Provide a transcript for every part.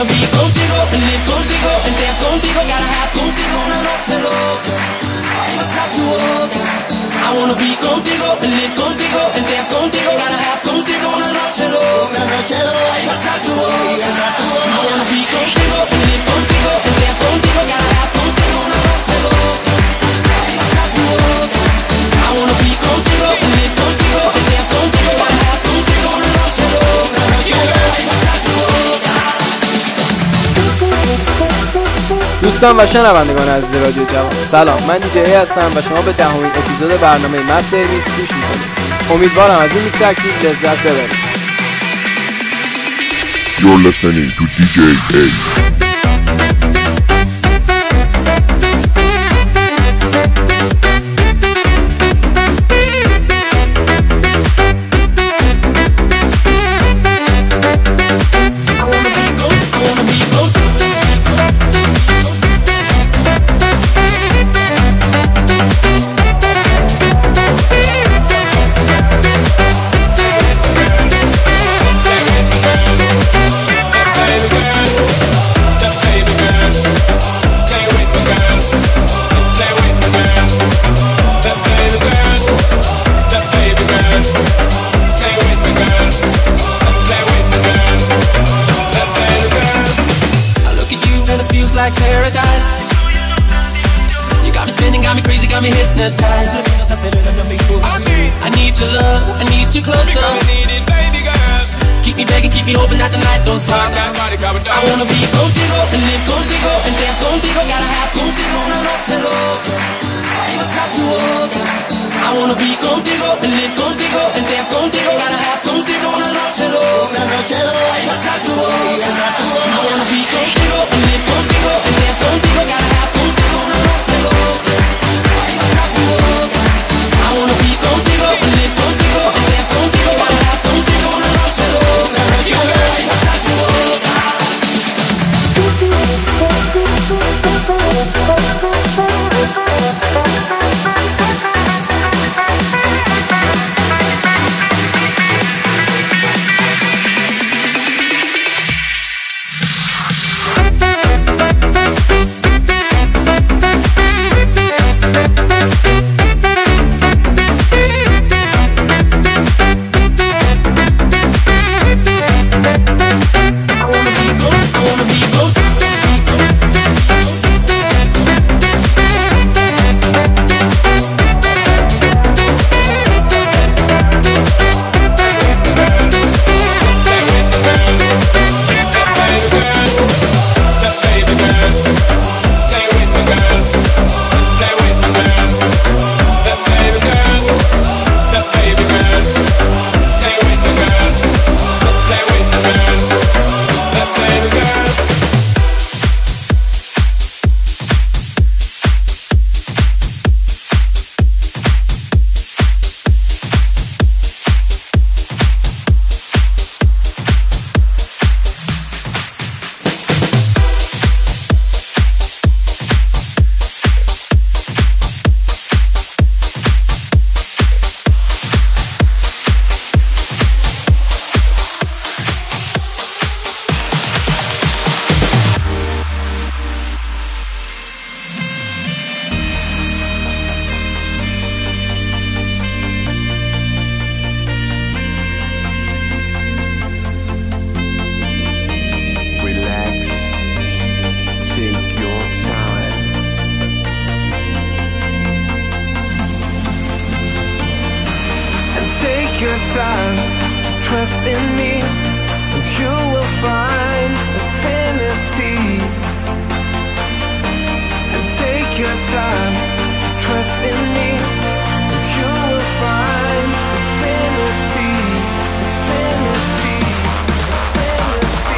wanna be contigo and live contigo and dance contigo. Gotta have contigo una noche loca. Ay, vas a tu boca. I wanna be contigo and live contigo and dance contigo. Gotta have contigo una noche loca. Ay, vas a tu boca. I wanna be contigo and live contigo and dance contigo. Gotta have contigo una noche loca. Ay, vas a tu boca. I wanna be contigo and live contigo and dance contigo. Gotta have contigo una noche loca. Ay, vas a tu boca. دوستان و شنوندگان عزیز رادیو جوان، سلام. من دیجی هستم و شما به 10مین اپیزود برنامه مستر میکس گوش میکنید. امیدوارم از این میکس اکتیو لذت ببرید. You're listening to DJ A. Like paradise, you got me spinning, got me crazy, got me hypnotized. I need your love, I need you closer. Keep me begging, keep me hoping that the night don't stop. I wanna be contigo and live contigo and dance contigo. Gotta have contigo una noche loca. Ay, vas a tu boca. I wanna be contigo and live contigo and dance contigo. Gotta have contigo una noche loca. Ay, vas a tu boca. I wanna be contigo and live contigo and dance contigo. Gotta have contigo una noche loca. Ay, vas a tu boca. I wanna be contigo and live contigo and dance contigo. Gotta have contigo una noche loca. Ay, vas a tu boca. Time to trust in me, and you will find infinity. And take your time to trust in me, and you will find infinity. Infinity, infinity,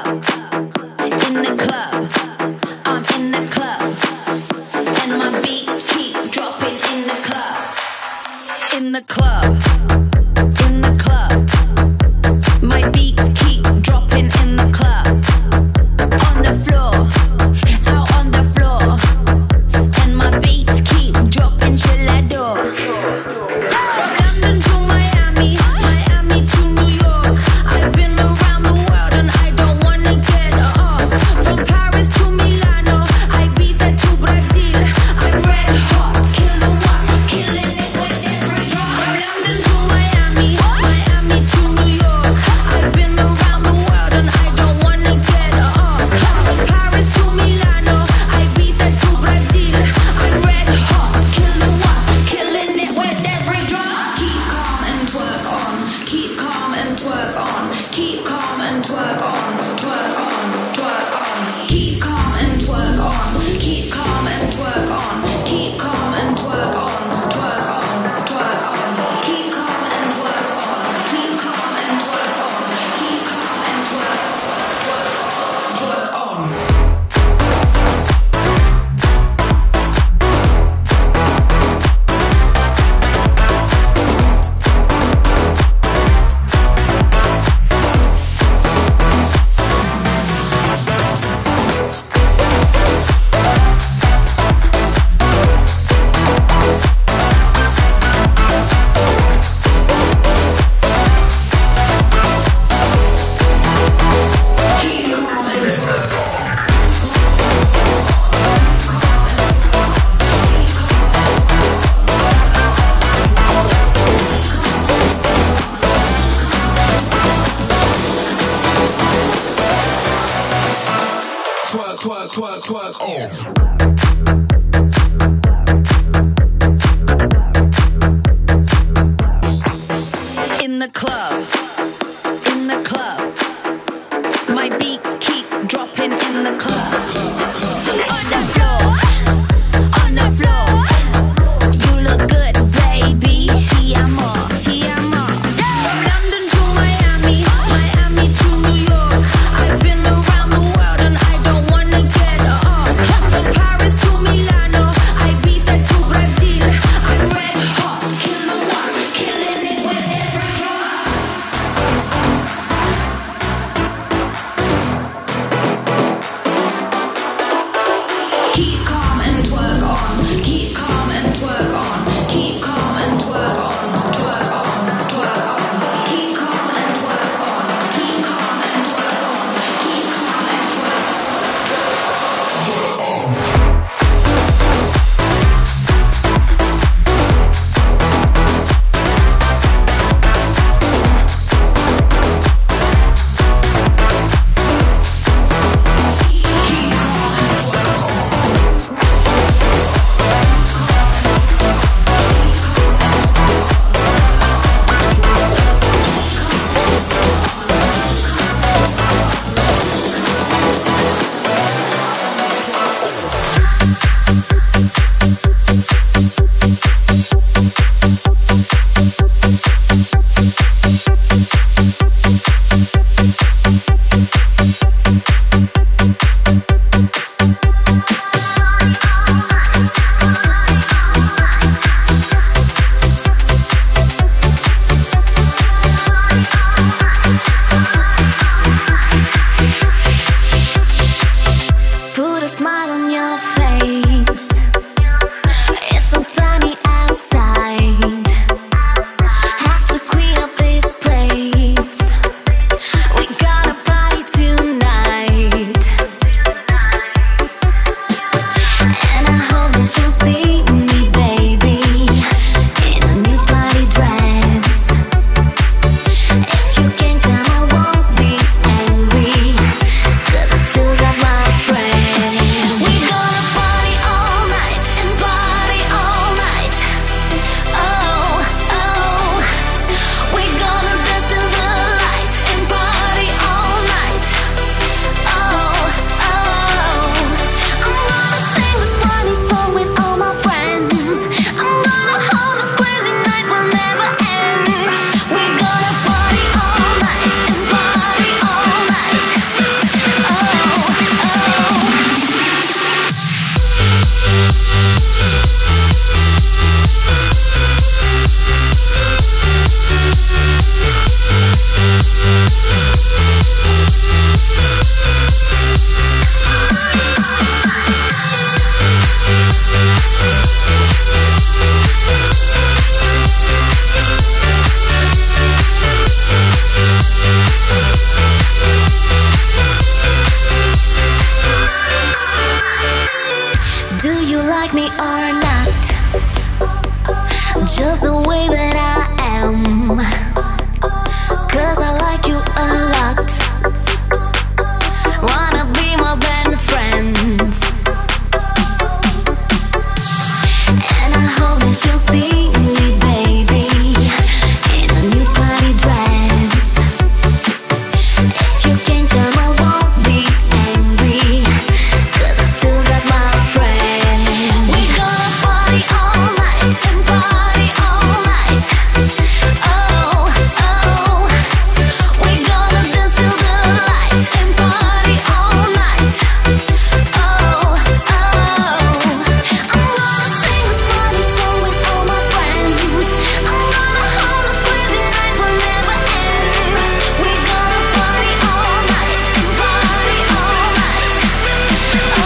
In the club, I'm in the club, and my beats keep dropping in the club. In the club, in the club, my beats keep dropping in the club. On the floor, out on the floor, and my beats keep dropping till I door. From London to Miami, Miami to New York, I've been around the world and I don't wanna get off. From Paris to Milano, Ibiza to Brazil, I'm red hot, killing it with every drop. From London to Miami, Miami to New York, I've been around the world and I don't wanna get off. From Paris to Milano, Ibiza to Brazil, I'm red hot, killing it with every drop. Keep calm and twerk on, keep calm and twerk on, keep calm and twerk on, twerk on, twerk on. Keep calm and twerk on, keep calm and twerk on, keep calm and twerk on, twerk on, twerk on. Keep calm and twerk on, keep calm and twerk on, keep calm and twerk on, twerk on. Twerk, twerk, twerk, twerk on. In the club, in the club, my beats keep dropping in the club. On the floor, on the floor, you look good, baby. Ti amo, ti amo. From London to Miami, Miami to New York, I've been around the world and I don't wanna get off. From Paris to Milano, Ibiza to Brazil, I'm red hot, killing it with every drop. like me or not, just the way that I am, 'cause I like you a lot. Wanna be more than friends, and I hope that you'll see me, baby, in a new party dress. If you can't come, I won't be angry, 'cause I still got my friends. We gonna party all night and party all night. Oh, oh, we gonna dance till the light and party all night. Oh, oh, I'm gonna sing this party song with all my friends. I'm gonna hold this crazy night will never end. We gonna party all night and party all night. Oh,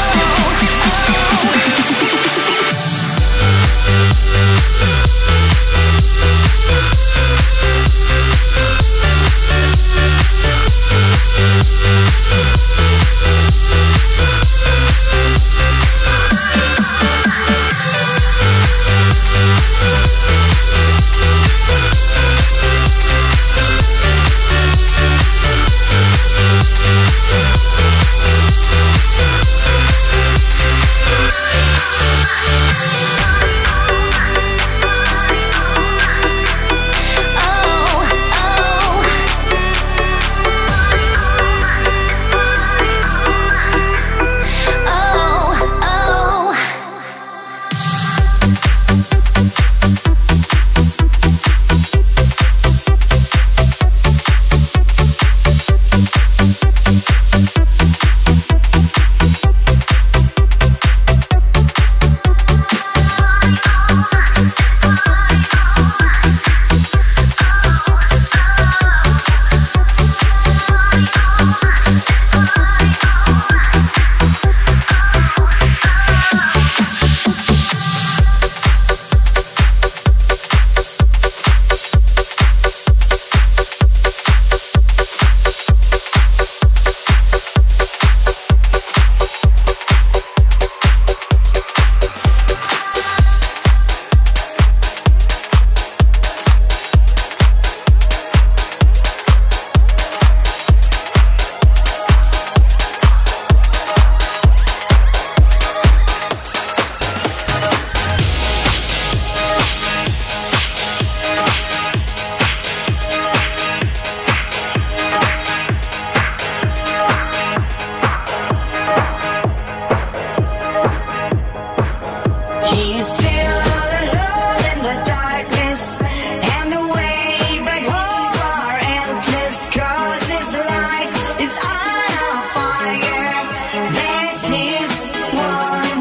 He's still all alone in the darkness, and the way back home are endless, 'cause his light is on a fire. That's his one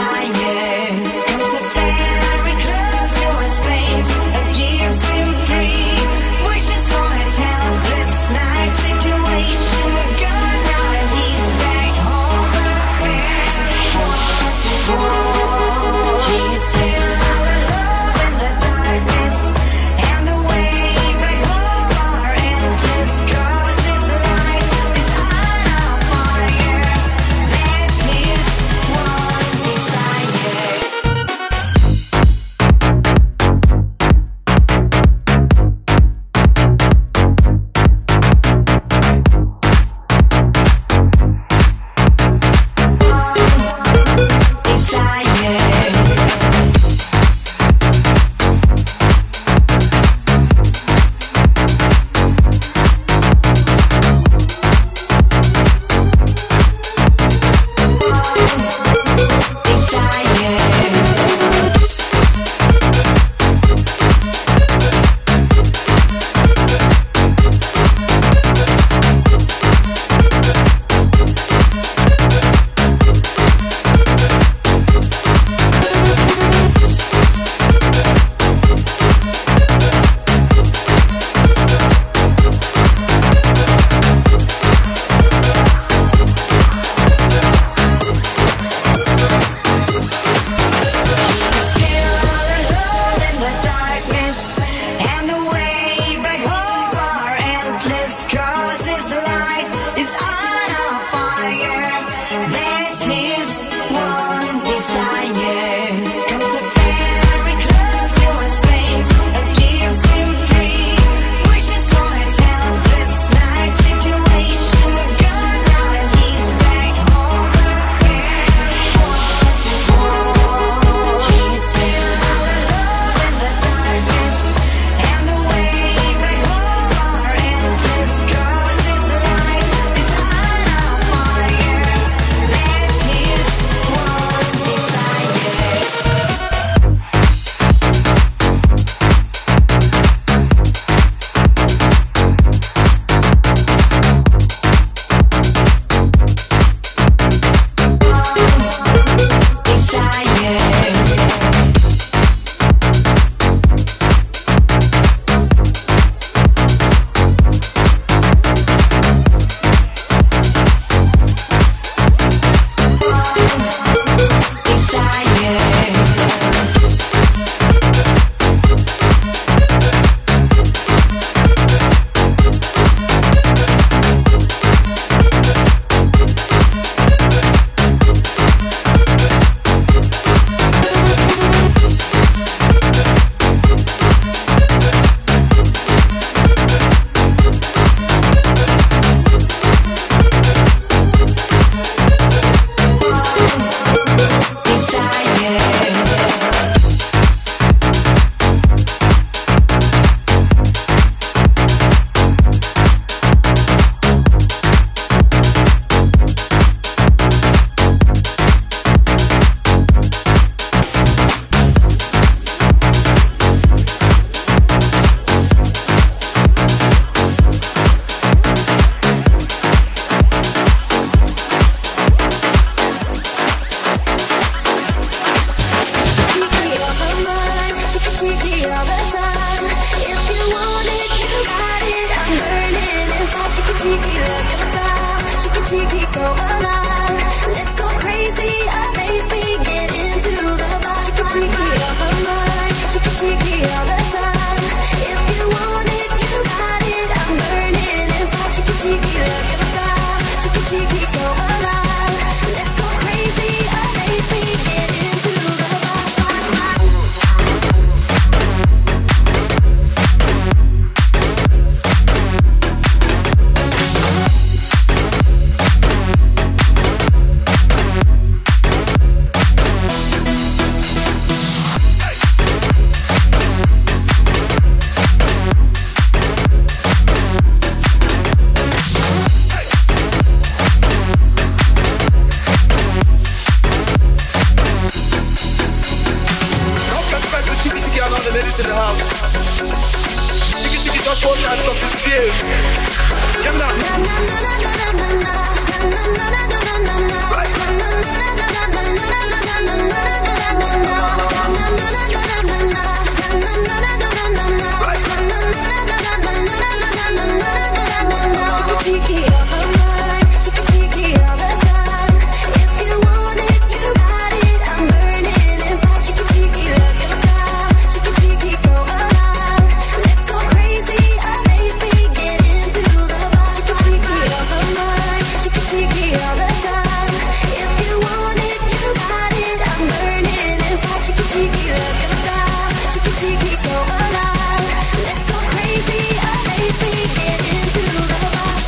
desire. Comes a very close to his face that gives him free wishes for his helpless night situation. We're gone now and he's back home. The fear was his war. He's still all alone in the darkness, and the way back home are endless, 'cause his light is on a fire. That's his one desire. That's his one desire. alive. Let's go crazy, amaze me, get into the vibe. In the house. Chicky chicky just one time because it's fear. Give me that. Cheeky all the time, cheeky all the time. If you want it, you got it. I'm burning inside. Cheeky, look inside. Cheeky, so alive. Let's go crazy, amaze me, get into the vibe. Cheeky all the time, cheeky all the time. If you want it, you got it. I'm burning inside. Cheeky, look inside. Cheeky, so alive. Let's go crazy, amaze me, get into the vibe.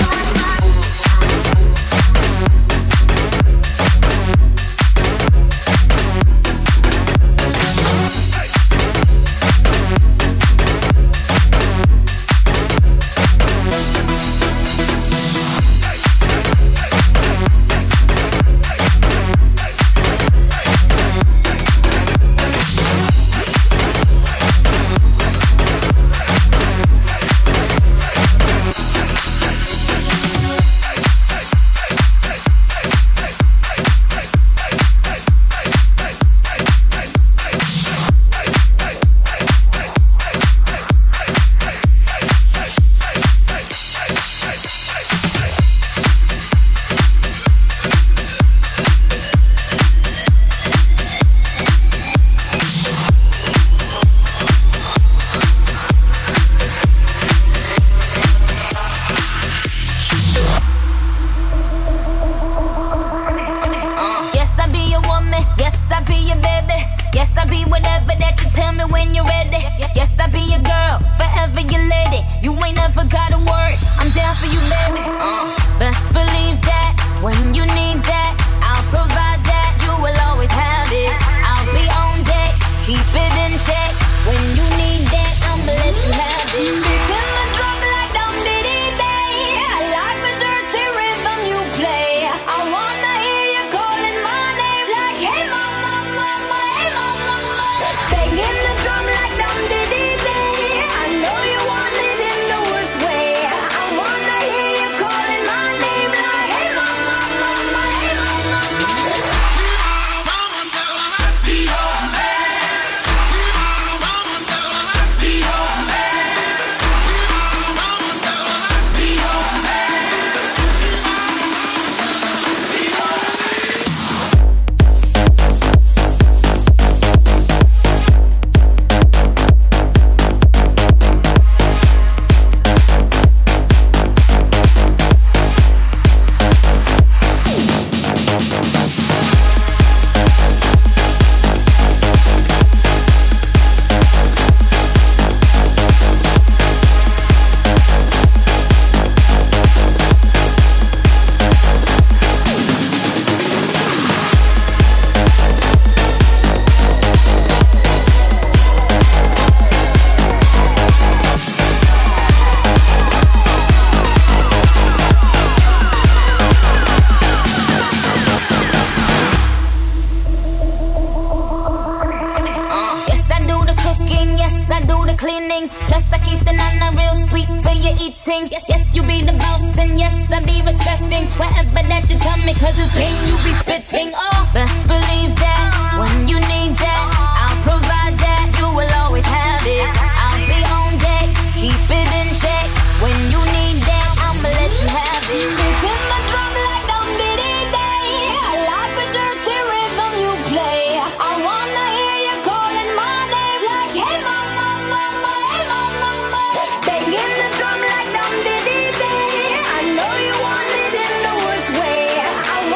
cleaning. Plus I keep the nana real sweet for your eating. Yes, yes, you be the boss and yes, I be respecting whatever that you tell me, cause it's game you be spitting. Oh, best believe that when you need that, I'll provide that. You will always have it. I'll be on deck, keep it in check. When you need that, I'ma let you have it. Beating my drum like dum diddy day. I like the dirty rhythm you play. I wanna hear you calling my name like hey mama, mama, hey mama, mama. Banging the drum like dum diddy day. I know you want it in the worst way. I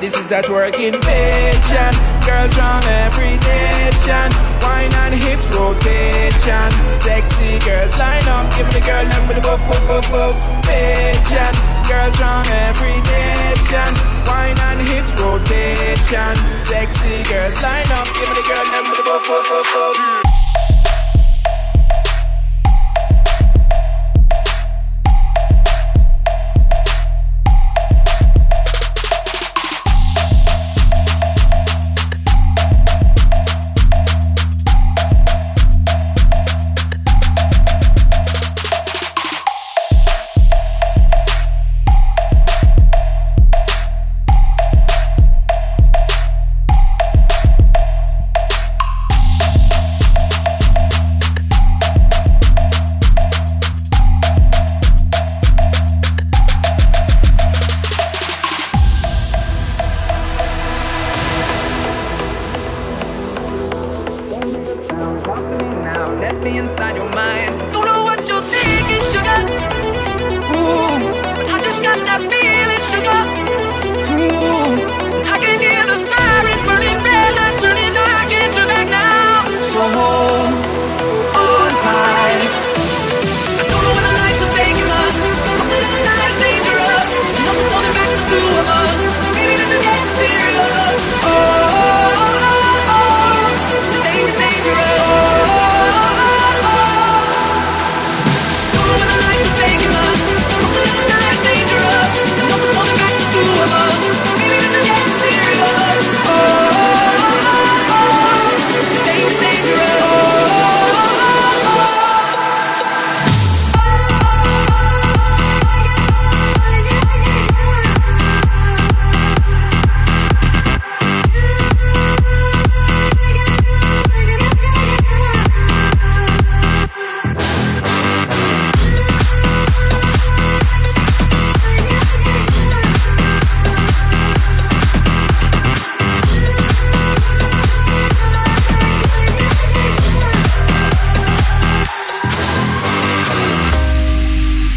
This is that working patient. Girls from every nation. Wine and hips rotation. Sexy girls line up. Give the girl them with the buff, buff, buff, buff. Patient. Girls from every